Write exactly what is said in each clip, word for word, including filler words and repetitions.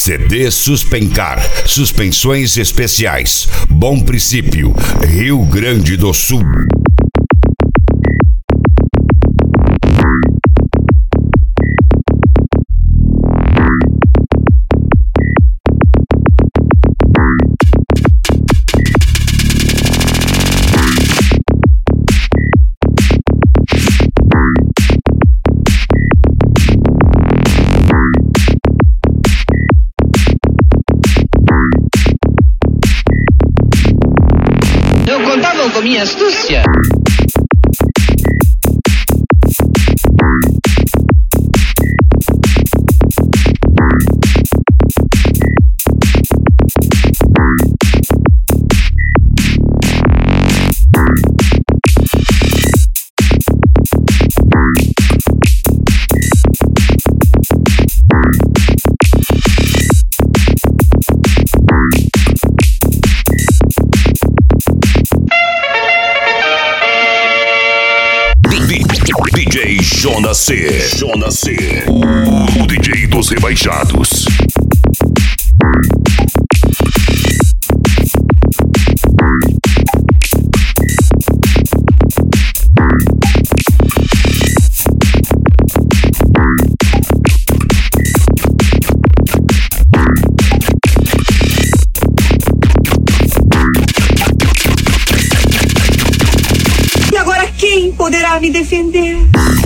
C D Suspencar, suspensões especiais, Bom Princípio, Rio Grande do Sul. Com minha astúcia. D J Jonas C. Jonas C. O D J dos rebaixados. E agora quem poderá me defender?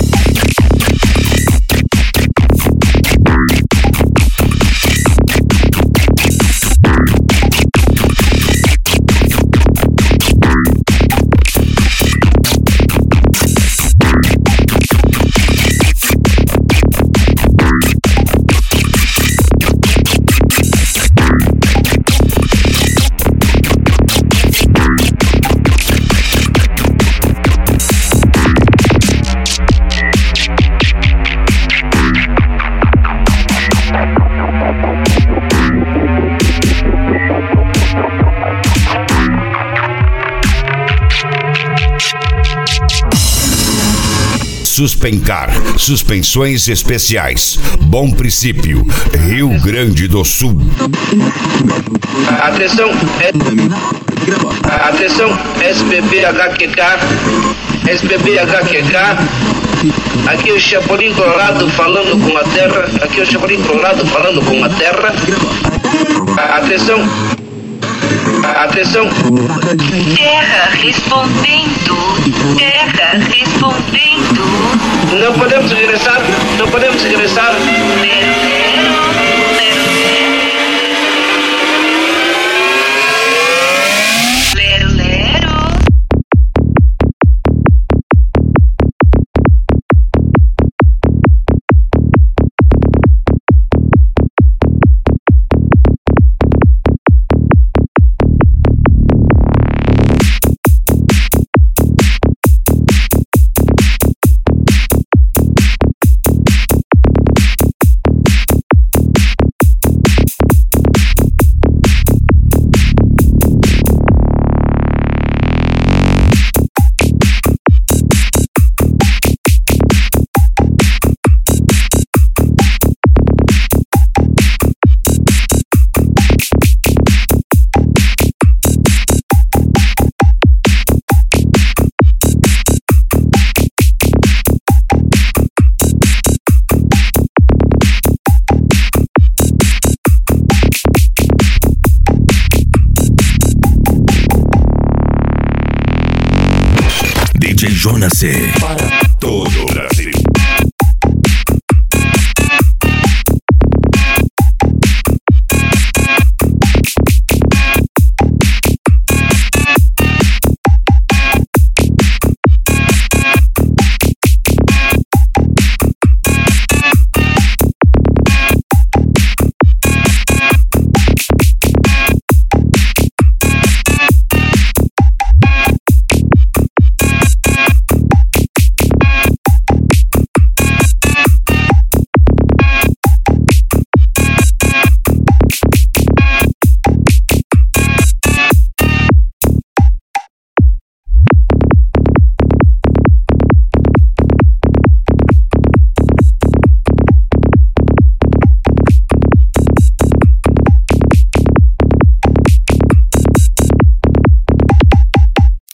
Suspencar, suspensões especiais, Bom Princípio, Rio Grande do Sul. Atenção, é... Atenção, S P B H Q K, S P B H Q K, aqui é o Chapolin Colorado falando com a Terra, aqui é o Chapolin Colorado falando com a Terra. Atenção, atenção. Terra respondendo, Terra respondendo. Não podemos regressar, não podemos regressar. Lero, lero, lero, lero. D J Jonas C. Para todo o Brasil.